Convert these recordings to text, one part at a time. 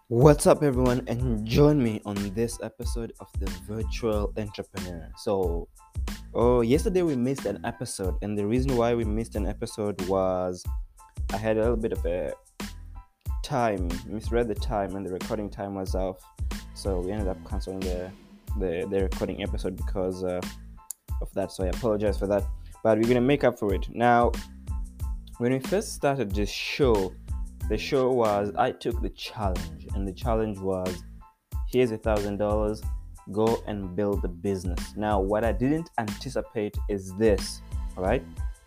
What's up, everyone, and join me on this episode of the Virtual Entrepreneur. Yesterday we missed an episode, and the reason why we missed an episode was I had a little bit of a misread the time, and the recording time was off. So we ended up canceling the recording episode because of that. So I apologize for that, but we're gonna make up for it now. When we first started this show, the show was I took the challenge, and the challenge was here's $1,000, go and build the business. Now, what I didn't anticipate is this, all right?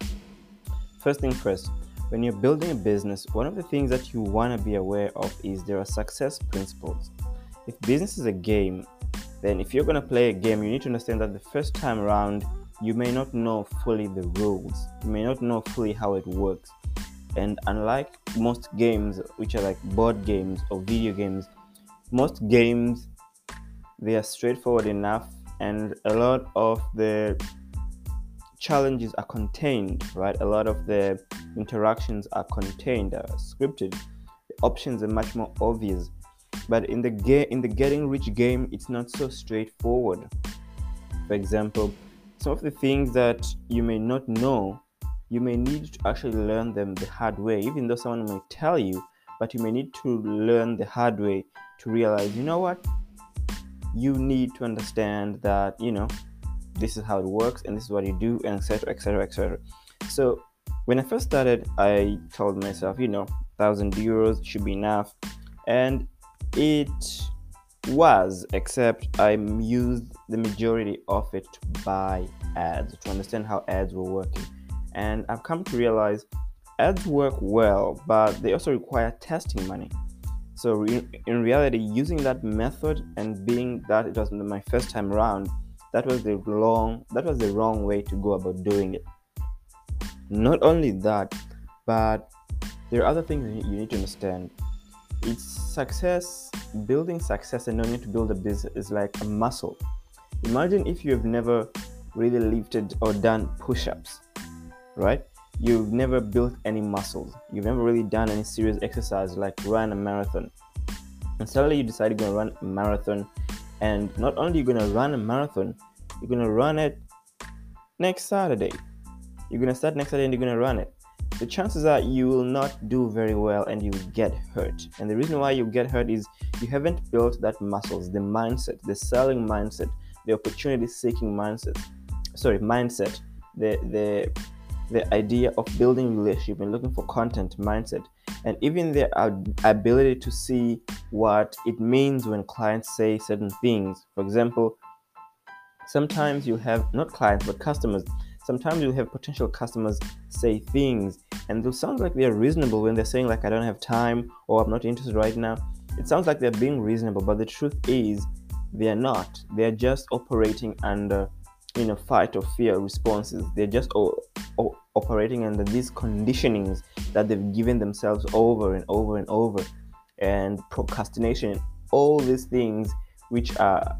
First thing first, when you're building a business, one of the things that you want to be aware of is there are success principles. If business is a game, then if you're going to play a game, you need to understand that the first time around, you may not know fully the rules. You may not know fully how it works. And unlike most games, which are like board games or video games, most games, they are straightforward enough, and a lot of the challenges are contained, right? A lot of the interactions are contained, are scripted. The options are much more obvious. But in the getting rich game, it's not so straightforward. For example, some of the things that you may not know, you may need to actually learn them the hard way, even though someone may tell you, but you may need to learn the hard way to realize, you know what? You need to understand that, this is how it works, and this is what you do, and etc., etc., etc. So when I first started, I told myself, €1,000 should be enough, and it was, except I used the majority of it to buy ads, to understand how ads were working. And I've come to realize ads work well, but they also require testing money. So in reality, using that method, and being that it was my first time around, that was the wrong way to go about doing it. Not only that, but there are other things you need to understand. It's success, building success and knowing to build a business is like a muscle. Imagine if you have never really lifted or done push-ups, right? You've never built any muscles. You've never really done any serious exercise like run a marathon. And suddenly you decide you're going to run a marathon. And not only are you going to run a marathon, you're going to run it next Saturday. You're going to start next Saturday and you're going to run it. The chances are you will not do very well and you'll get hurt. And the reason why you get hurt is you haven't built that muscles, the mindset, the selling mindset, the opportunity-seeking mindset, the idea of building relationship and looking for content mindset, and even the ability to see what it means when clients say certain things. For example, sometimes you have not clients but customers. Sometimes you have potential customers say things and they'll sound like they're reasonable when they're saying like, I don't have time, or I'm not interested right now. It sounds like they're being reasonable, but the truth is they're not. They're just operating under fight or fear responses. They're just operating under these conditionings that they've given themselves over and over and over, and procrastination, all these things which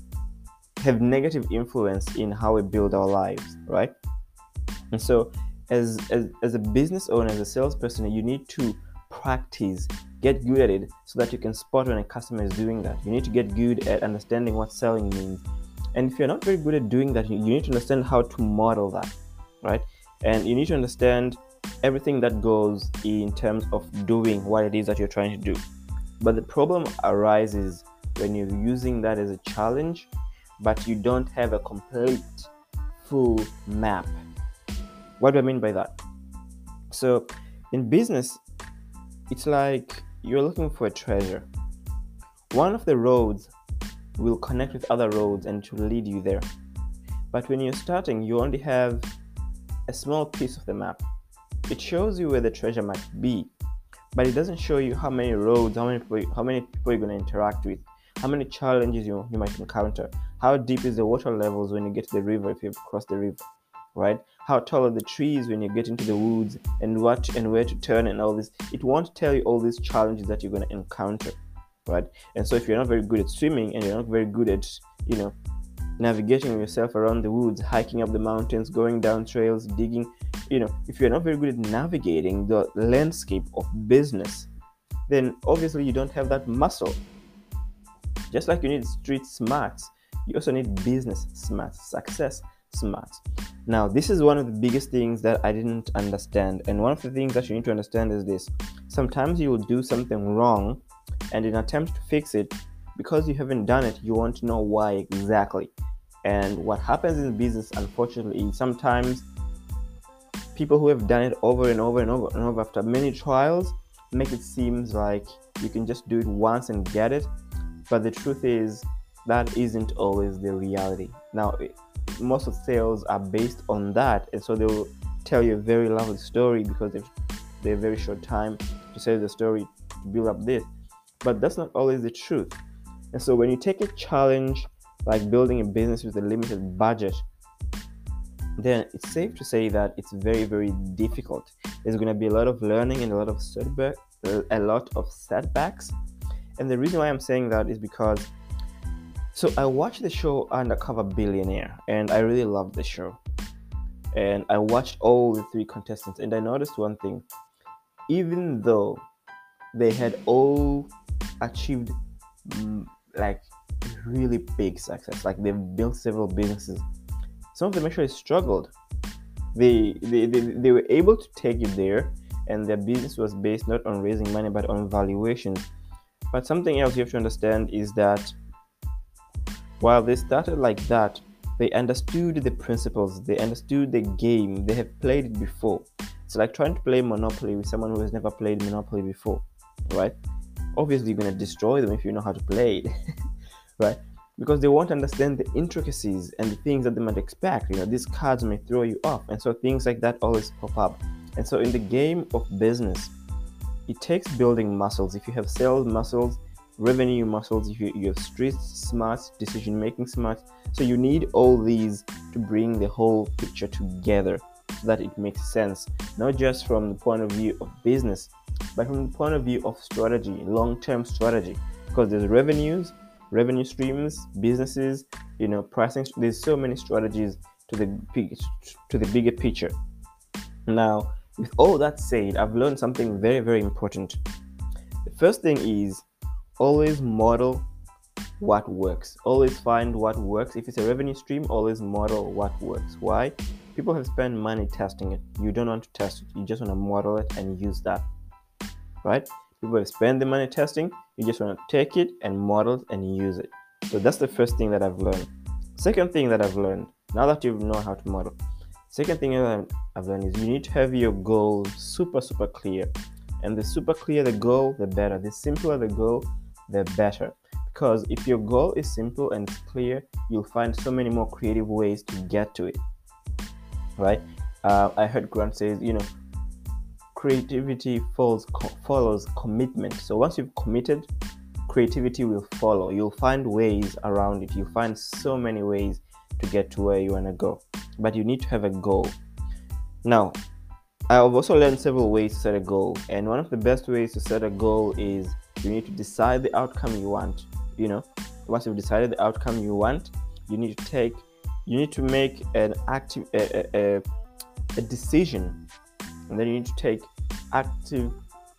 have negative influence in how we build our lives, right? And so as a business owner, as a salesperson, you need to practice, get good at it, so that you can spot when a customer is doing that. You need to get good at understanding what selling means. And if you're not very good at doing that, you need to understand how to model that, right? And you need to understand everything that goes in terms of doing what it is that you're trying to do. But the problem arises when you're using that as a challenge, but you don't have a complete, full map. What do I mean by that? So in business, it's like you're looking for a treasure. One of the roads will connect with other roads and it will lead you there. But when you're starting, you only have a small piece of the map. It shows you where the treasure might be, but it doesn't show you how many roads, how many people you're going to interact with, how many challenges you might encounter, how deep is the water levels when you get to the river if you've crossed the river, right? How tall are the trees when you get into the woods, and what and where to turn and all this. It won't tell you all these challenges that you're going to encounter, right? And so if you're not very good at swimming, and you're not very good at, navigating yourself around the woods, hiking up the mountains, going down trails, digging, if you're not very good at navigating the landscape of business, then obviously you don't have that muscle. Just like you need street smarts, you also need business smarts, success smarts. Now, this is one of the biggest things that I didn't understand. And one of the things that you need to understand is this. Sometimes you will do something wrong, and in an attempt to fix it, because you haven't done it, you want to know why exactly. And what happens in business, unfortunately, is sometimes people who have done it over and over and over and over after many trials make it seem like you can just do it once and get it. But the truth is that isn't always the reality. Now, most of sales are based on that, and so they'll tell you a very lovely story because they have very short time to say the story to build up this. But that's not always the truth. And so when you take a challenge like building a business with a limited budget, then it's safe to say that it's very, very difficult. There's going to be a lot of learning and a lot of setbacks. And the reason why I'm saying that is because, so I watched the show Undercover Billionaire, and I really loved the show. And I watched all the 3 contestants, and I noticed one thing. Even though they had all achieved like really big success, like they've built several businesses, some of them actually struggled. They were able to take it there, and their business was based not on raising money but on valuations. But something else you have to understand is that while they started like that, they understood the principles, they understood the game, they have played it before. It's like trying to play Monopoly with someone who has never played Monopoly before, right? Obviously, you're going to destroy them if you know how to play it, right? Because they won't understand the intricacies and the things that they might expect. These cards may throw you off, and so things like that always pop up. And so in the game of business, it takes building muscles. If you have sales muscles, revenue muscles, if you have street smarts, decision-making smarts, so you need all these to bring the whole picture together so that it makes sense, not just from the point of view of business, but from the point of view of strategy, long-term strategy, because there's revenue streams, businesses, pricing. There's so many strategies to the bigger picture. Now, with all that said, I've learned something very, very important. The first thing is always model what works. Always find what works. If it's a revenue stream, always model what works. Why? People have spent money testing it. You don't want to test it. You just want to model it and use that, right? People have spent the money testing. You just want to take it and model it and use it. So that's the first thing that I've learned. Second thing that I've learned, now that you know how to model, second thing that I've learned is you need to have your goal super, super clear. And the super clear the goal, the better. The simpler the goal, the better. Because if your goal is simple and it's clear, you'll find so many more creative ways to get to it, right? I heard Grant says, creativity follows commitment. So once you've committed, creativity will follow. You'll find ways around it. You'll find so many ways to get to where you want to go. But you need to have a goal. Now, I've also learned several ways to set a goal. And one of the best ways to set a goal is you need to decide the outcome you want. Once you've decided the outcome you want, you need to make an active a decision, and then you need to take active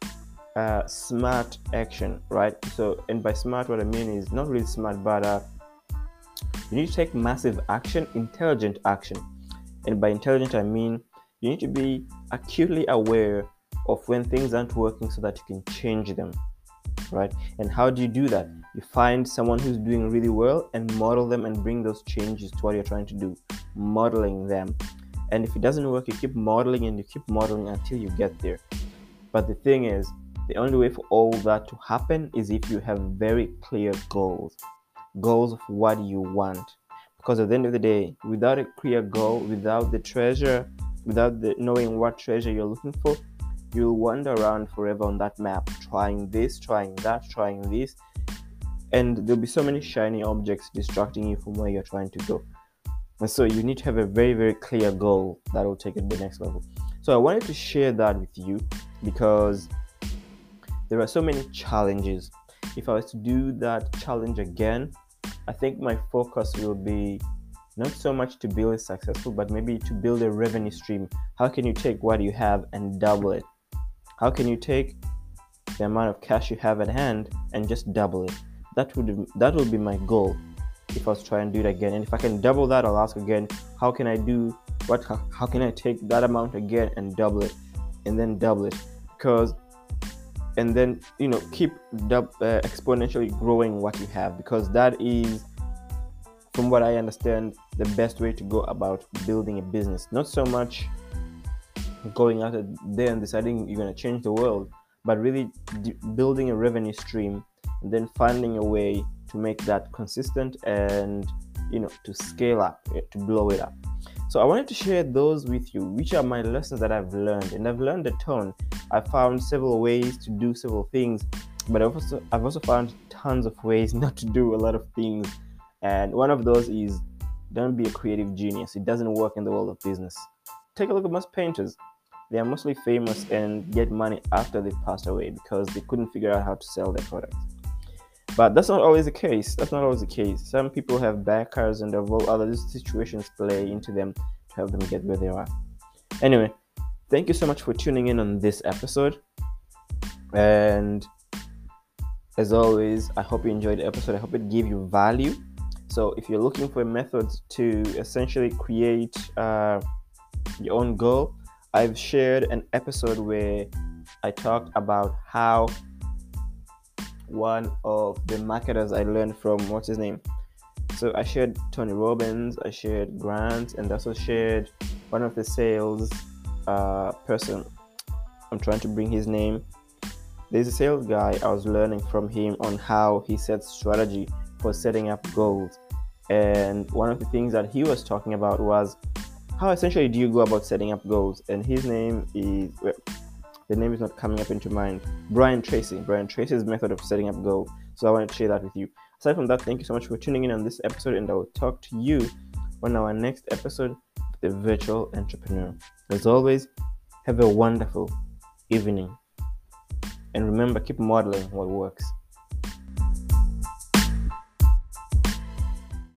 smart action, right? So, and by smart, what I mean is not really smart, but you need to take massive action, intelligent action. And by intelligent, I mean you need to be acutely aware of when things aren't working so that you can change them, right? And how do you do that? You find someone who's doing really well and model them and bring those changes to what you're trying to do, modeling them. And if it doesn't work, you keep modeling and you keep modeling until you get there. But the thing is, the only way for all that to happen is if you have very clear goals of what you want. Because at the end of the day, without a clear goal, without the treasure, without the knowing what treasure you're looking for, you'll wander around forever on that map, trying this, trying that, trying this, and there'll be so many shiny objects distracting you from where you're trying to go. And so you need to have a very, very clear goal that will take it to the next level. So I wanted to share that with you because there are so many challenges. If I was to do that challenge again, I think my focus will be not so much to build it successful, but maybe to build a revenue stream. How can you take what you have and double it? How can you take the amount of cash you have at hand and just double it? that would be my goal if I was trying to do it again. And if I can double that, I'll ask again, how can I do what? How can I take that amount again and double it, and then double it? And then keep exponentially growing what you have, because that is, from what I understand, the best way to go about building a business. Not so much going out there and deciding you're going to change the world, but really building a revenue stream and then finding a way to make that consistent and to scale up, to blow it up. So I wanted to share those with you, which are my lessons that I've learned, and I've learned a ton. I found several ways to do several things, but I've also found tons of ways not to do a lot of things. And one of those is, don't be a creative genius. It doesn't work in the world of business. Take a look at most painters. They are mostly famous and get money after they've passed away because they couldn't figure out how to sell their products. But that's not always the case. Some people have backers, and other situations play into them to help them get where they are. Anyway, thank you so much for tuning in on this episode. And as always, I hope you enjoyed the episode. I hope it gave you value. So if you're looking for a method to essentially create your own goal, I've shared an episode where I talked about how one of the marketers I learned from, what's his name? So I shared Tony Robbins, I shared Grant, and also shared one of the sales person. I'm trying to bring his name. There's a sales guy. I was learning from him on how he sets strategy for setting up goals. And one of the things that he was talking about was, how essentially do you go about setting up goals? And his name is, the name is not coming up into mind, Brian Tracy's method of setting up goals. So I wanted to share that with you. Aside from that, thank you so much for tuning in on this episode, and I will talk to you on our next episode of The Virtual Entrepreneur. As always, have a wonderful evening. And remember, keep modeling what works.